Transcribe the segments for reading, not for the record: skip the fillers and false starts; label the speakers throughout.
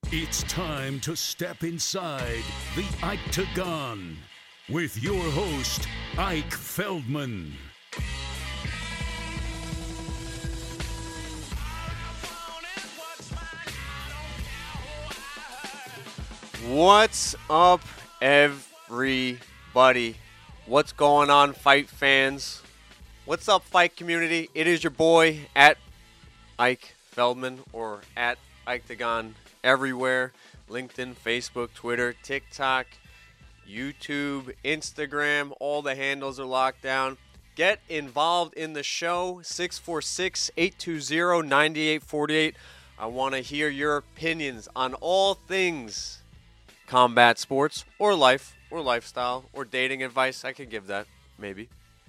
Speaker 1: It's time to step inside the Octagon with your host, Ike Feldman.
Speaker 2: What's up, everybody? What's going on, fight fans? What's up, fight community? It is your boy at Ike Feldman or at Octagon everywhere. LinkedIn, Facebook, Twitter, TikTok, YouTube, Instagram. All the handles are locked down. Get involved in the show, 646-820-9848. I want to hear your opinions on all things combat sports or life or lifestyle or dating advice. I could give that, maybe.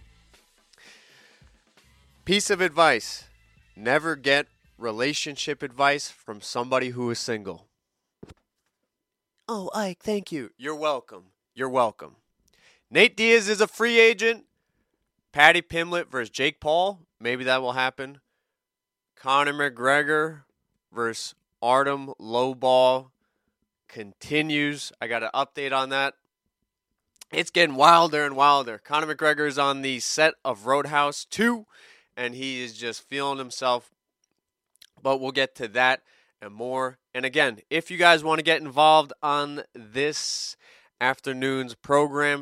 Speaker 2: Piece of advice: never get relationship advice from somebody who is single. Oh, Ike, thank you. You're welcome. You're welcome. Nate Diaz is a free agent. Paddy Pimblett versus Jake Paul. Maybe that will happen. Conor McGregor versus Artem Lobov continues. I got an update on that. It's getting wilder and wilder. Conor McGregor is on the set of Roadhouse 2, and he is just feeling himself. But we'll get to that and more. And again, if you guys want to get involved on this afternoon's program,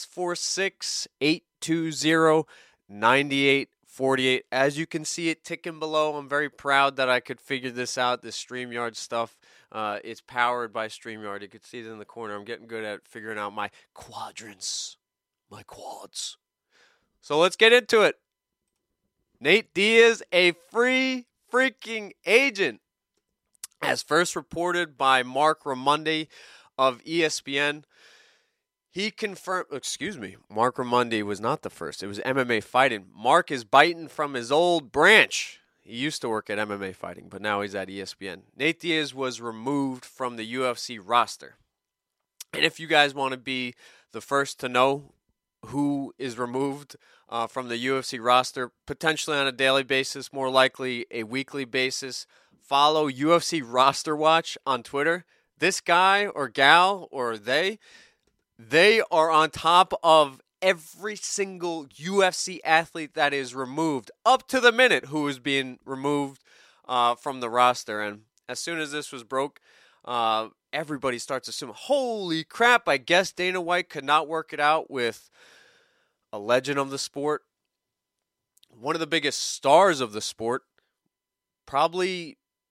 Speaker 2: 646-820-9848. As you can see it ticking below, I'm very proud that I could figure this out, this StreamYard stuff. It's powered by StreamYard. You can see it in the corner. I'm getting good at figuring out my quadrants, my quads. So let's get into it. Nate Diaz, a free freaking agent. As first reported by Mark Raimondi of ESPN, he confirmed, Mark Raimondi was not the first. It was MMA Fighting. Mark is biting from his old branch. He used to work at MMA Fighting, but now he's at ESPN. Nate Diaz was removed from the UFC roster. And if you guys want to be the first to know who is removed from the UFC roster, potentially on a daily basis, more likely a weekly basis, follow UFC Roster Watch on Twitter. This guy or gal or they are on top of every single UFC athlete that is removed up to the minute who is being removed from the roster. And as soon as this was broke, everybody starts assuming, holy crap, I guess Dana White could not work it out with a legend of the sport, one of the biggest stars of the sport, probably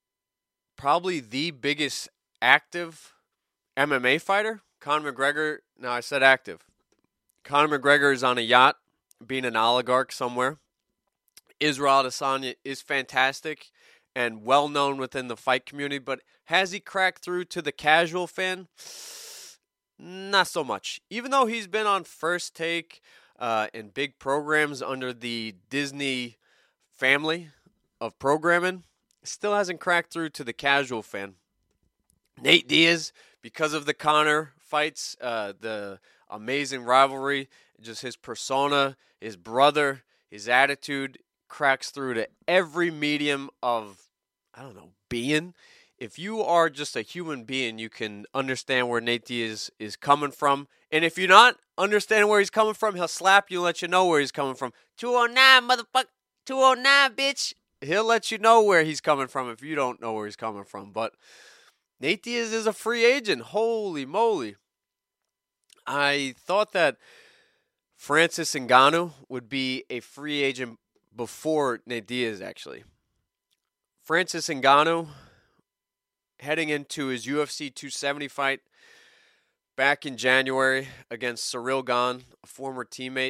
Speaker 2: the biggest active MMA fighter, Conor McGregor. Now, I said active. Conor McGregor is on a yacht, being an oligarch somewhere. Israel Adesanya is fantastic and well-known within the fight community, but has he cracked through to the casual fan? Not so much. Even though he's been on First Take in big programs under the Disney family of programming, still hasn't cracked through to the casual fan. Nate Diaz, because of the Conor fights, the amazing rivalry, just his persona, his brother, his attitude, cracks through to every medium of, being. If you are just a human being, you can understand where Nate Diaz is coming from. And if you're not understanding where he's coming from, he'll slap you and let you know where he's coming from. 209, motherfucker. 209, bitch. He'll let you know where he's coming from if you don't know where he's coming from. But Nate Diaz is a free agent. Holy moly. I thought that Francis Ngannou would be a free agent before Nate Diaz, actually. Francis Ngannou, heading into his UFC 270 fight back in January against Cyril Gane, a former teammate.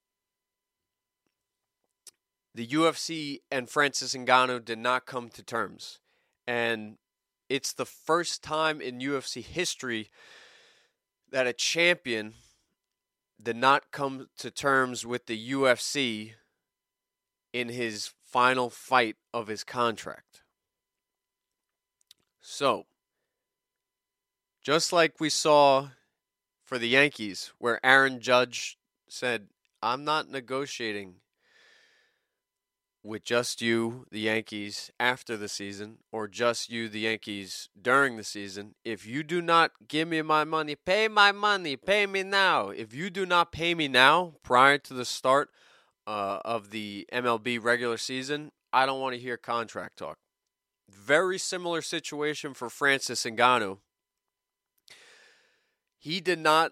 Speaker 2: The UFC and Francis Ngannou did not come to terms. And it's the first time in UFC history that a champion did not come to terms with the UFC in his final fight of his contract. So, just like we saw for the Yankees, where Aaron Judge said, I'm not negotiating with just you, the Yankees, after the season, or just you, the Yankees, during the season, if you do not give me my money, pay my money, pay me now. If you do not pay me now, prior to the start of the MLB regular season, I don't want to hear contract talk. Very similar situation for Francis Ngannou. He did not,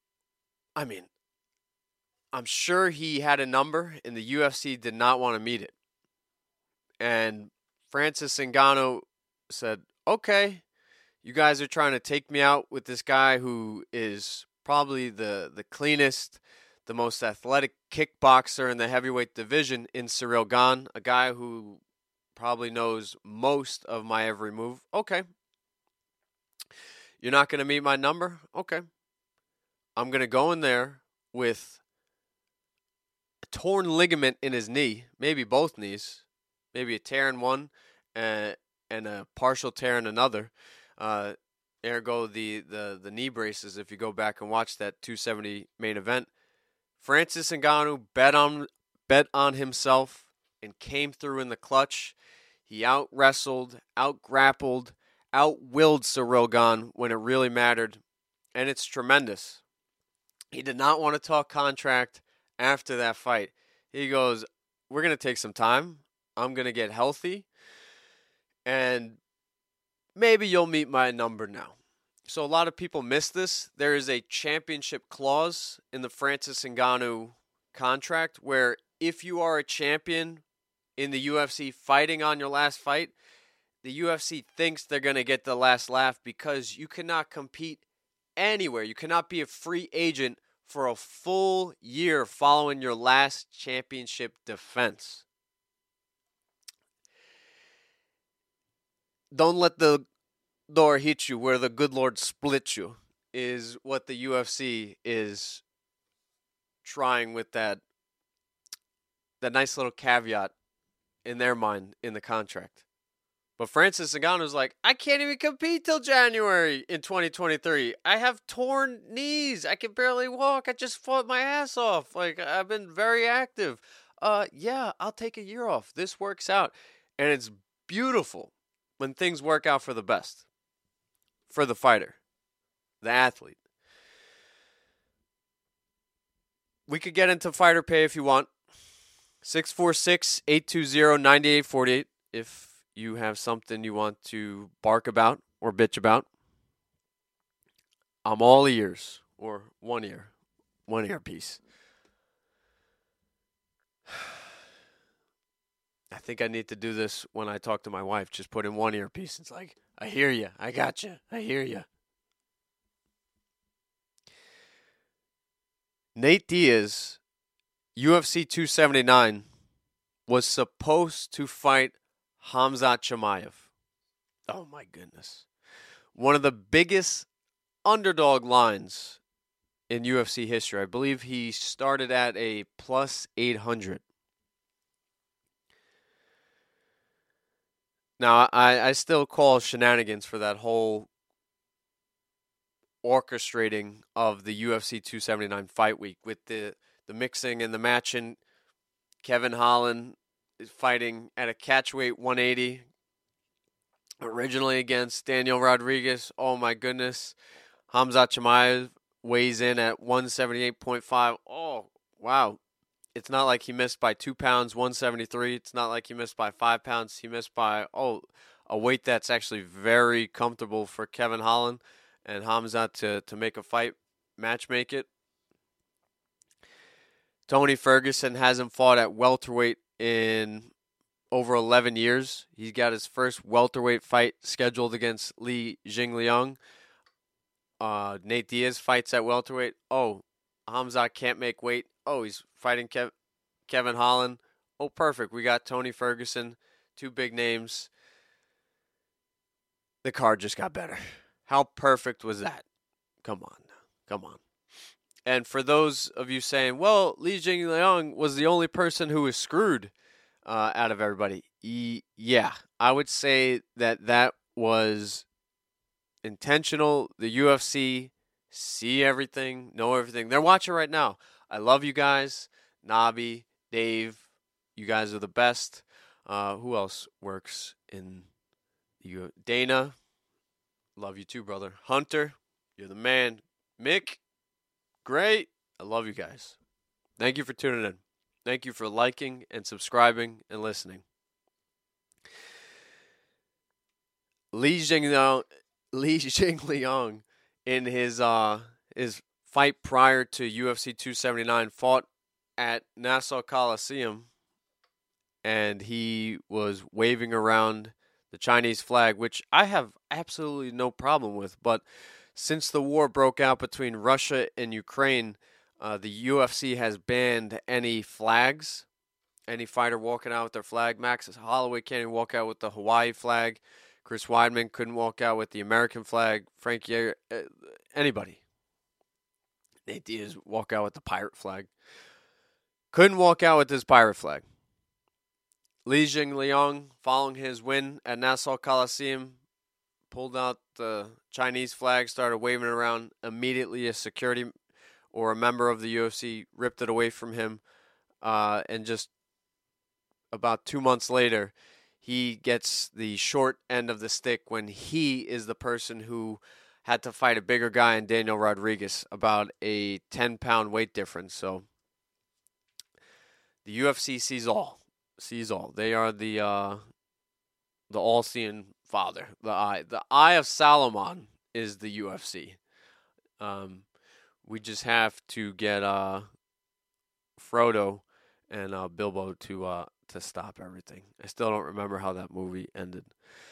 Speaker 2: I'm sure he had a number, and the UFC did not want to meet it. And Francis Ngannou said, okay, you guys are trying to take me out with this guy who is probably the cleanest, the most athletic kickboxer in the heavyweight division in Ciryl Gane, a guy who probably knows most of my every move. Okay. You're not going to meet my number? Okay. I'm going to go in there with a torn ligament in his knee, maybe both knees, maybe a tear in one and a partial tear in another. Ergo, the knee braces, if you go back and watch that 270 main event. Francis Ngannou bet on himself and came through in the clutch. He out-wrestled, out-grappled, out-willed Ciryl Gane when it really mattered, and it's tremendous. He did not want to talk contract after that fight. He goes, we're going to take some time. I'm going to get healthy, and maybe you'll meet my number now. So a lot of people miss this. There is a championship clause in the Francis Ngannou contract where if you are a champion in the UFC fighting on your last fight, the UFC thinks they're going to get the last laugh because you cannot compete anywhere. You cannot be a free agent for a full year following your last championship defense. Don't let the door hit you where the good Lord split you is what the UFC is trying with that nice little caveat in their mind in the contract. But Francis Ngannou was like, I can't even compete till January in 2023. I have torn knees. I can barely walk. I just fought my ass off. Like, I've been very active. Yeah, I'll take a year off. This works out. And it's beautiful when things work out for the best. For the fighter. The athlete. We could get into fighter pay if you want. 646-820-9848 if you have something you want to bark about or bitch about. I'm all ears. Or one ear. One earpiece. I think I need to do this when I talk to my wife. Just put in one earpiece. It's like, I hear you. I got you. I hear you. Nate Diaz, UFC 279, was supposed to fight Khamzat Chimaev. Oh my goodness. One of the biggest underdog lines in UFC history. I believe he started at a plus 800. Now, I still call shenanigans for that whole orchestrating of the UFC 279 fight week with the mixing and the matching. Kevin Holland is fighting at a catchweight 180, originally against Daniel Rodriguez. Oh my goodness. Khamzat Chimaev weighs in at 178.5. Oh, wow. It's not like he missed by 2 pounds, 173. It's not like he missed by 5 pounds. He missed by, a weight that's actually very comfortable for Kevin Holland and Khamzat to make a fight match make it. Tony Ferguson hasn't fought at welterweight in over 11 years. He's got his first welterweight fight scheduled against Li Jingliang. Nate Diaz fights at welterweight. Oh, Khamzat can't make weight. Oh, he's fighting Kevin Holland. Oh, perfect. We got Tony Ferguson, 2 big names. The card just got better. How perfect was that? Come on. And for those of you saying, well, Li Jingliang was the only person who was screwed out of everybody. Yeah, I would say that was intentional. The UFC see everything, know everything. They're watching right now. I love you guys. Nabi, Dave, You guys are the best. Who else works in you? Dana, love you too, brother. Hunter, you're the man. Mick, great. I love you guys. Thank you for tuning in. Thank you for liking and subscribing and listening. Li Jingliang in his fight prior to UFC 279 fought at Nassau Coliseum, and he was waving around the Chinese flag, which I have absolutely no problem with. But since the war broke out between Russia and Ukraine, the UFC has banned any flags, any fighter walking out with their flag. Max Holloway can't even walk out with the Hawaii flag. Chris Weidman couldn't walk out with the American flag. Frank Yeager, anybody. Nate Diaz walk out with the pirate flag. Couldn't walk out with this pirate flag. Li Jingliang, following his win at Nassau Coliseum, pulled out the Chinese flag, started waving it around. Immediately, a security or a member of the UFC ripped it away from him. And just about 2 months later, he gets the short end of the stick when he is the person who had to fight a bigger guy in Daniel Rodriguez, about a 10-pound weight difference. So the UFC sees all. They are the all-seeing father. The eye of Salomon is the UFC. We just have to get Frodo and Bilbo to stop everything. I still don't remember how that movie ended,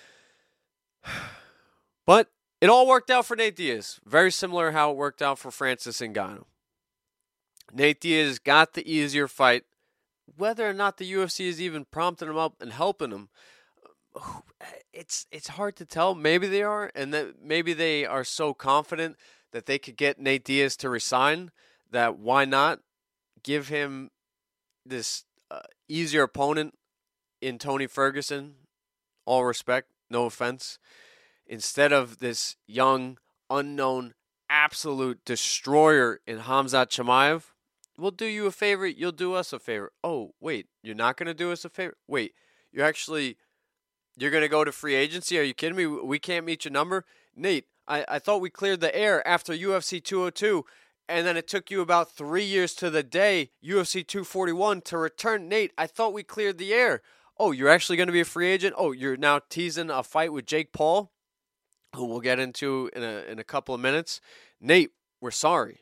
Speaker 2: but it all worked out for Nate Diaz. Very similar how it worked out for Francis Ngannou. Nate Diaz got the easier fight. Whether or not the UFC is even prompting him up and helping him, it's hard to tell. Maybe they are, and that maybe they are so confident that they could get Nate Diaz to resign that why not give him this easier opponent in Tony Ferguson. All respect, no offense. Instead of this young, unknown, absolute destroyer in Khamzat Chimaev. We'll do you a favor, you'll do us a favor. Oh, wait, you're not going to do us a favor? Wait, you're going to go to free agency? Are you kidding me? We can't meet your number? Nate, I thought we cleared the air after UFC 202, and then it took you about 3 years to the day, UFC 241, to return. Nate, I thought we cleared the air. Oh, you're actually going to be a free agent? Oh, you're now teasing a fight with Jake Paul, who we'll get into in a couple of minutes. Nate, we're sorry.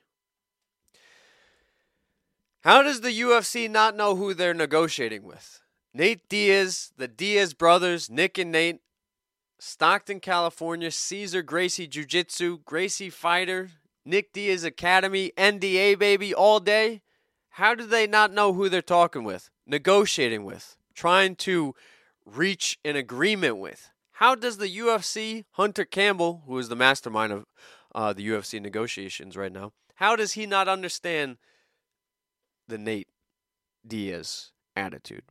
Speaker 2: How does the UFC not know who they're negotiating with? Nate Diaz, the Diaz brothers, Nick and Nate, Stockton, California, Caesar Gracie Jiu-Jitsu, Gracie Fighter, Nick Diaz Academy, NDA baby, all day. How do they not know who they're talking with, negotiating with, trying to reach an agreement with? How does the UFC, Hunter Campbell, who is the mastermind of the UFC negotiations right now, how does he not understand the Nate Diaz attitude?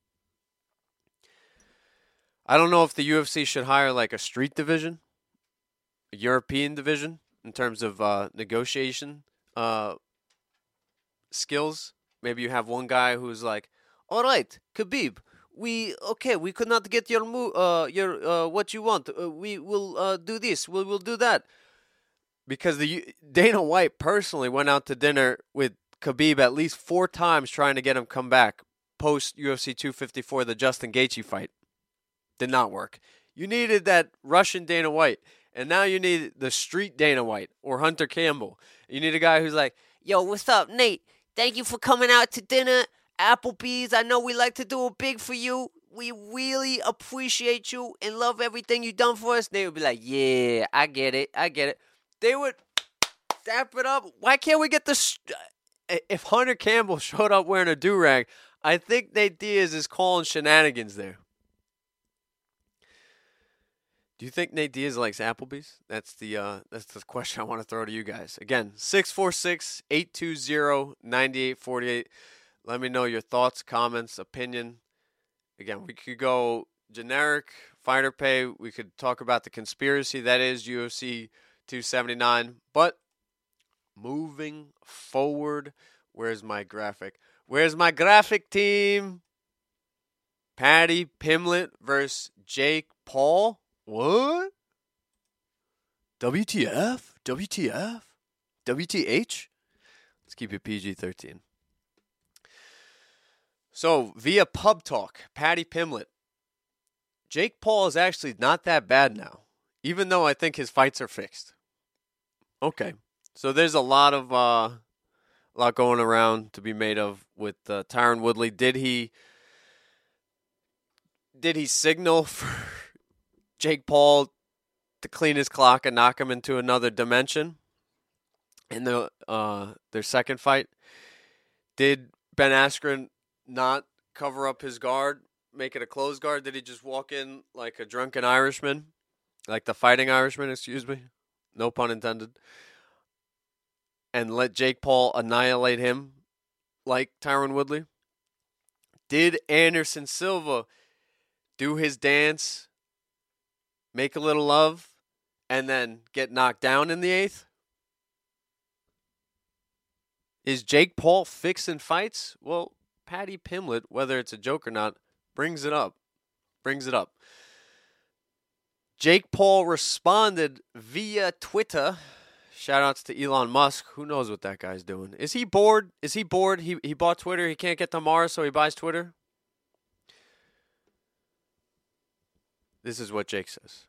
Speaker 2: I don't know if the UFC should hire like a street division, a European division in terms of negotiation skills. Maybe you have one guy who's like, "All right, Khabib, we could not get your what you want. We will do this. We will do that." Because Dana White personally went out to dinner with Khabib at least 4 times trying to get him come back post UFC 254, the Justin Gaethje fight. Did not work. You needed that Russian Dana White, and now you need the street Dana White or Hunter Campbell. You need a guy who's like, "Yo, what's up, Nate? Thank you for coming out to dinner. Applebee's, I know we like to do it big for you. We really appreciate you and love everything you've done for us." Nate would be like, "Yeah, I get it. They would dap it up. Why can't we get the... If Hunter Campbell showed up wearing a do-rag, I think Nate Diaz is calling shenanigans there. Do you think Nate Diaz likes Applebee's? That's the question I want to throw to you guys. Again, 646-820-9848. Let me know your thoughts, comments, opinion. Again, we could go generic, fighter pay. We could talk about the conspiracy that is UFC 279. But moving forward, where's my graphic? Where's my graphic team? Paddy Pimblett versus Jake Paul? What? WTF? WTF? WTH? Let's keep it PG-13. So, via Pub Talk, Paddy Pimblett. Jake Paul is actually not that bad now, even though I think his fights are fixed. Okay. So there's a lot going around to be made of with Tyron Woodley. Did he signal for Jake Paul to clean his clock and knock him into another dimension in their second fight? Did Ben Askren not cover up his guard, make it a closed guard? Did he just walk in like a drunken Irishman? Like the Fighting Irishman, excuse me. No pun intended. And let Jake Paul annihilate him like Tyron Woodley? Did Anderson Silva do his dance, make a little love, and then get knocked down in the 8th? Is Jake Paul fixing fights? Well, Paddy Pimblett, whether it's a joke or not, brings it up. Jake Paul responded via Twitter. Shout-outs to Elon Musk. Who knows what that guy's doing? Is he bored? He bought Twitter. He can't get to Mars, so he buys Twitter. This is what Jake says.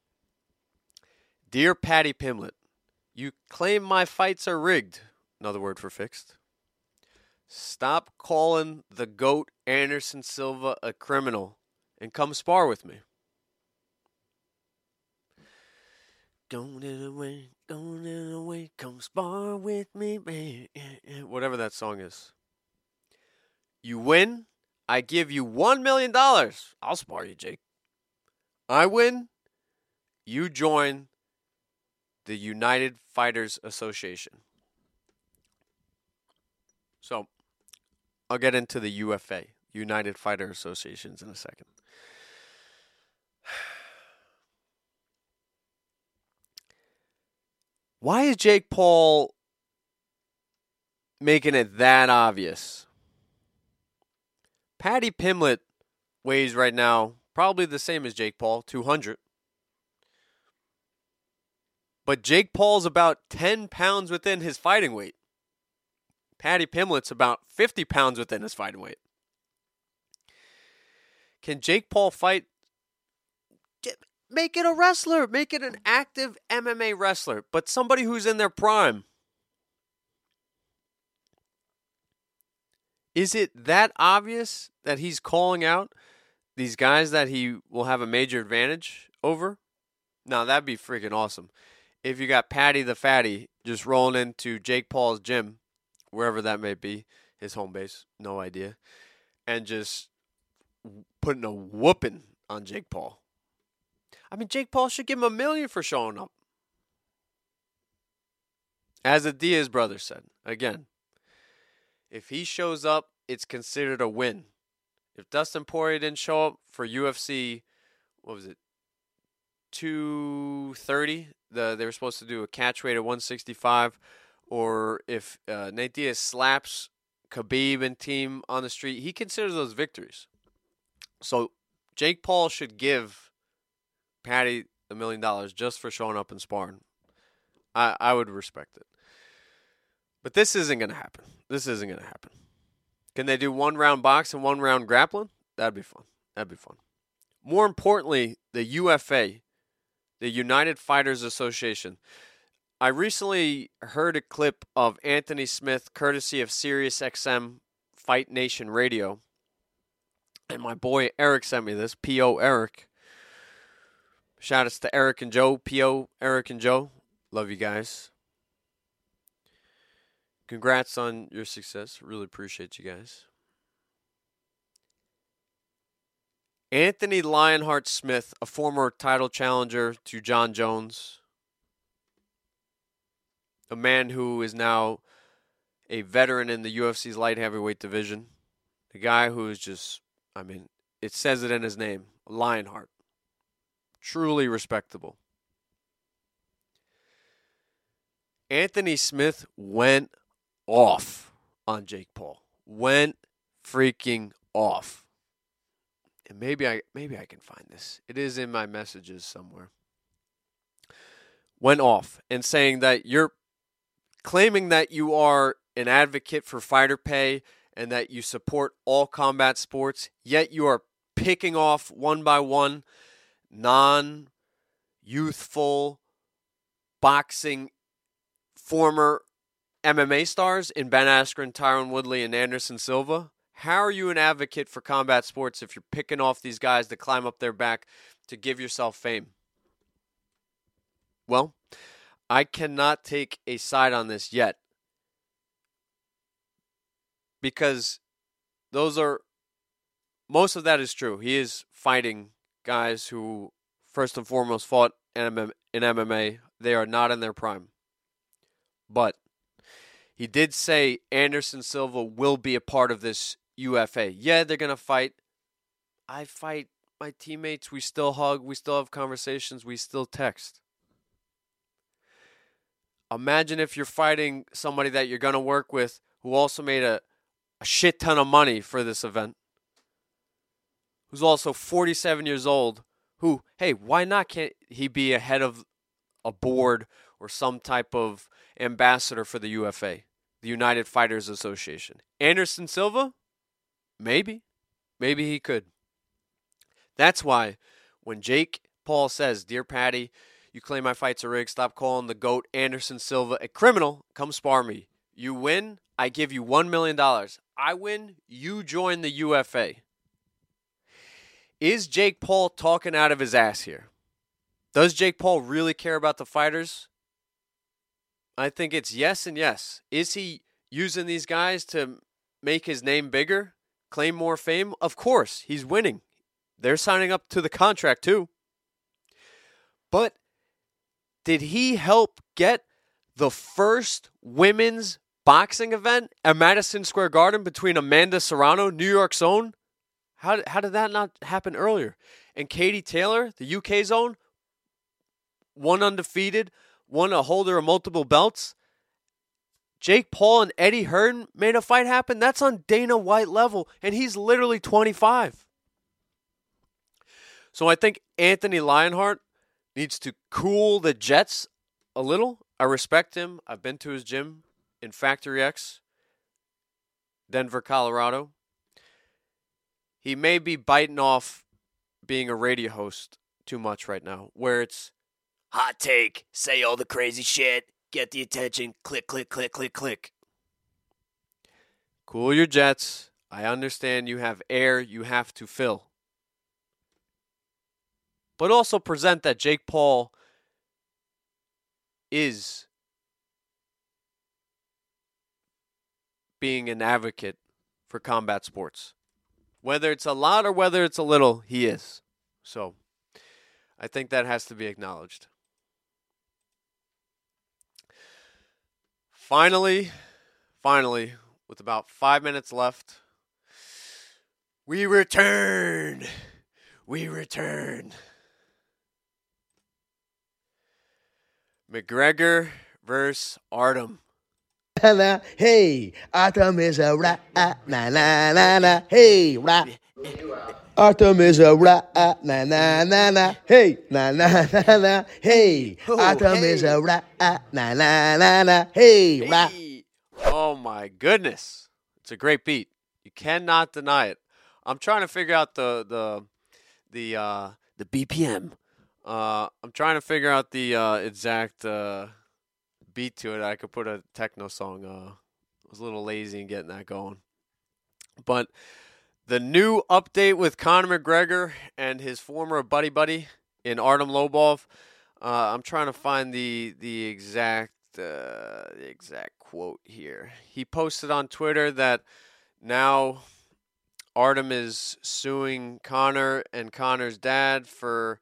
Speaker 2: Dear Paddy Pimblett, you claim my fights are rigged. Another word for fixed. Stop calling the GOAT Anderson Silva a criminal and come spar with me. Going away, come spar with me, man. Whatever that song is. You win, I give you $1 million. I'll spar you, Jake. I win, you join the United Fighters Association. So, I'll get into the UFA, United Fighter Associations, in a second. Why is Jake Paul making it that obvious? Paddy Pimblett weighs right now probably the same as Jake Paul, 200. But Jake Paul's about 10 pounds within his fighting weight. Paddy Pimblett's about 50 pounds within his fighting weight. Can Jake Paul fight? Make it a wrestler. Make it an active MMA wrestler, but somebody who's in their prime. Is it that obvious that he's calling out these guys that he will have a major advantage over? Now, that'd be freaking awesome. If you got Paddy the Fatty just rolling into Jake Paul's gym, wherever that may be, his home base, no idea, and just putting a whooping on Jake Paul. I mean, Jake Paul should give him $1 million for showing up. As the Diaz brothers said, again, if he shows up, it's considered a win. If Dustin Poirier didn't show up for UFC, 230, they were supposed to do a catch weight at 165, or if Nate Diaz slaps Khabib and team on the street, he considers those victories. So Jake Paul should give Paddy $1 million just for showing up and sparring. I would respect it. But this isn't going to happen. Can they do 1 round box and 1 round grappling? That'd be fun. More importantly, the UFA, the United Fighters Association. I recently heard a clip of Anthony Smith, courtesy of SiriusXM Fight Nation Radio. And my boy Eric sent me this, P.O. Eric. Shout-outs to Eric and Joe, P.O., Eric and Joe. Love you guys. Congrats on your success. Really appreciate you guys. Anthony Lionheart Smith, a former title challenger to John Jones. A man who is now a veteran in the UFC's light heavyweight division. The guy who is just, it says it in his name, Lionheart. Truly respectable. Anthony Smith went off on Jake Paul. Went freaking off. and maybe I can find this. It is in my messages somewhere. Went off and saying that you're claiming that you are an advocate for fighter pay and that you support all combat sports, yet you are picking off one by one non-youthful boxing former MMA stars in Ben Askren, Tyron Woodley, and Anderson Silva. How are you an advocate for combat sports if you're picking off these guys to climb up their back to give yourself fame? Well, I cannot take a side on this yet because most of that is true. He is fighting guys who first and foremost fought in MMA. They are not in their prime. But he did say Anderson Silva will be a part of this UFA. Yeah, they're going to fight. I fight my teammates. We still hug. We still have conversations. We still text. Imagine if you're fighting somebody that you're going to work with who also made a shit ton of money for this event, who's also 47 years old, who, hey, why not can't he be a head of a board or some type of ambassador for the UFA, the United Fighters Association? Anderson Silva? Maybe. Maybe he could. That's why when Jake Paul says, "Dear Patty, you claim my fights are rigged. Stop calling the GOAT Anderson Silva a criminal. Come spar me. You win, I give you $1 million. I win, you join the UFA." Is Jake Paul talking out of his ass here? Does Jake Paul really care about the fighters? I think it's yes and yes. Is he using these guys to make his name bigger, claim more fame? Of course, he's winning. They're signing up to the contract too. But did he help get the first women's boxing event at Madison Square Garden between Amanda Serrano, New York's own? How did that not happen earlier? And Katie Taylor, the UK's own, one undefeated, one a holder of multiple belts. Jake Paul and Eddie Hearn made a fight happen. That's on Dana White level, and he's literally 25. So I think Anthony Lionheart needs to cool the jets a little. I respect him. I've been to his gym in Factory X, Denver, Colorado. He may be biting off being a radio host too much right now, where it's hot take, say all the crazy shit, get the attention, click, click, click, click, click. Cool your jets. I understand you have air you have to fill. But also present that Jake Paul is being an advocate for combat sports. Whether it's a lot or whether it's a little, he is. So I think that has to be acknowledged. Finally, with about 5 minutes left, we return. McGregor versus Artem.
Speaker 3: Hey, Artem is a rat, na na na na. Hey, rat. Artem is a rat, na na na na. Hey, na na na na. Hey, Artem is a rat, na na na na. Hey, rat.
Speaker 2: Oh my goodness, it's a great beat. You cannot deny it. I'm trying to figure out the BPM. I'm trying to figure out the exact beat to it. I could put a techno song. I was a little lazy in getting that going. But the new update with Conor McGregor and his former buddy in Artem Lobov. I'm trying to find the exact quote here. He posted on Twitter that now Artem is suing Conor and Conor's dad for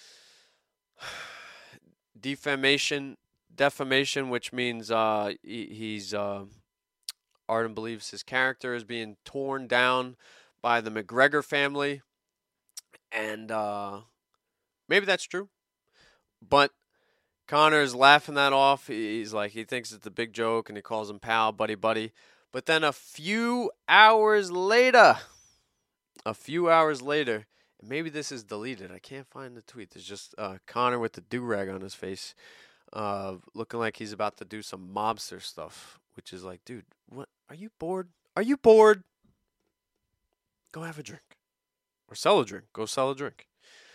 Speaker 2: defamation, which means he's Artem believes his character is being torn down by the McGregor family, and maybe that's true, but Conor is laughing that off. He's like, he thinks it's a big joke, and he calls him pal, buddy. But then a few hours later, And maybe this is deleted. I can't find the tweet. There's just Conor with the do-rag on his face, looking like he's about to do some mobster stuff, which is like, dude, what? Are you bored? Are you bored? Go have a drink. Or sell a drink. Go sell a drink.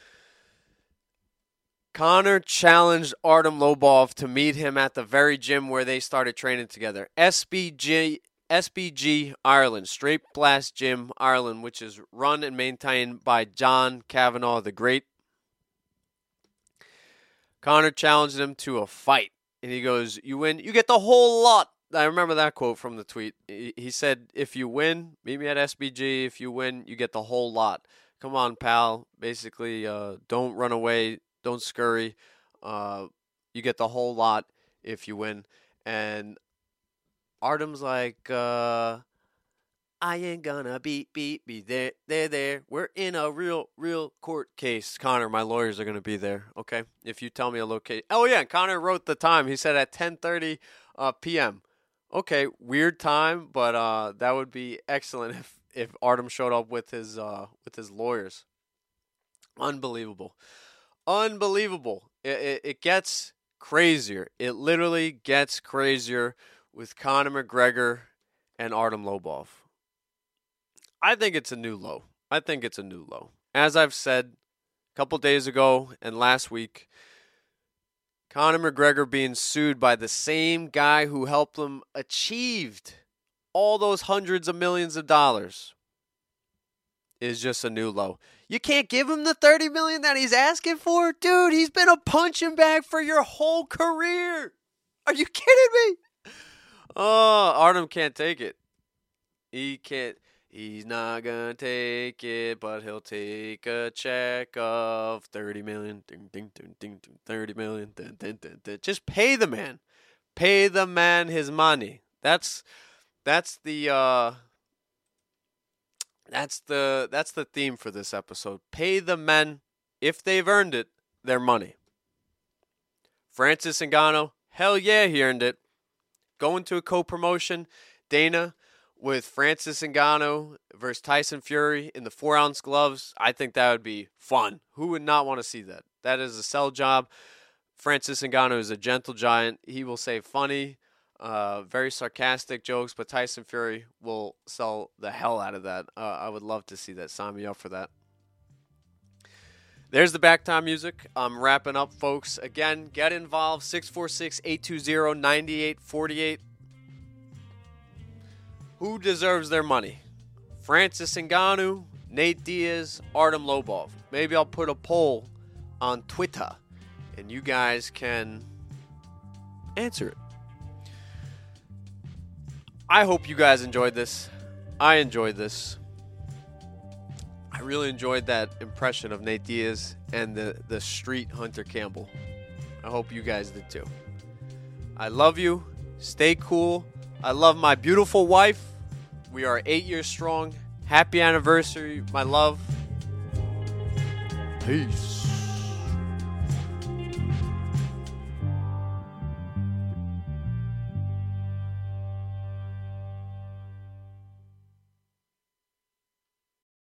Speaker 2: Conor challenged Artem Lobov to meet him at the very gym where they started training together. SBG Ireland, Straight Blast Gym Ireland, which is run and maintained by John Kavanagh the Great. Conor challenged him to a fight, and he goes, you win, you get the whole lot. I remember that quote from the tweet. He said, if you win, meet me at SBG. If you win, you get the whole lot. Come on, pal. Basically, don't run away. Don't scurry. You get the whole lot if you win. And Artem's like, I ain't gonna be there. We're in a real court case. Conor, my lawyers are gonna be there. Okay, if you tell me a location. Oh yeah, Conor wrote the time. He said at 10:30 p.m. Okay, weird time, but that would be excellent if Artem showed up with his lawyers. Unbelievable. It gets crazier. It literally gets crazier with Conor McGregor and Artem Lobov. I think it's a new low. As I've said a couple days ago and last week, Conor McGregor being sued by the same guy who helped him achieved all those hundreds of millions of dollars is just a new low. You can't give him the $30 million that he's asking for? Dude, he's been a punching bag for your whole career. Are you kidding me? Oh, Artem can't take it. He can't. He's not going to take it, but he'll take a check of $30 million. Ding, ding, ding, ding, ding, $30 million. Ding, ding, ding, ding. Just pay the man. Pay the man his money. That's the theme for this episode. Pay the men, if they've earned it, their money. Francis Ngannou, hell yeah, he earned it. Going to a co-promotion, Dana, with Francis Ngannou versus Tyson Fury in the 4-ounce gloves. I think that would be fun. Who would not want to see that? That is a sell job. Francis Ngannou is a gentle giant. He will say funny, very sarcastic jokes, but Tyson Fury will sell the hell out of that. I would love to see that. Sign me up for that. There's the back time music. I'm wrapping up, folks. Again, get involved. 646-820-9848. Who deserves their money? Francis Ngannou, Nate Diaz, Artem Lobov. Maybe I'll put a poll on Twitter, and you guys can answer it. I hope you guys enjoyed this. I enjoyed this. I really enjoyed that impression of Nate Diaz and the street Hunter Campbell. I hope you guys did too. I love you. Stay cool. I love my beautiful wife. We are 8 years strong. Happy anniversary, my love. Peace.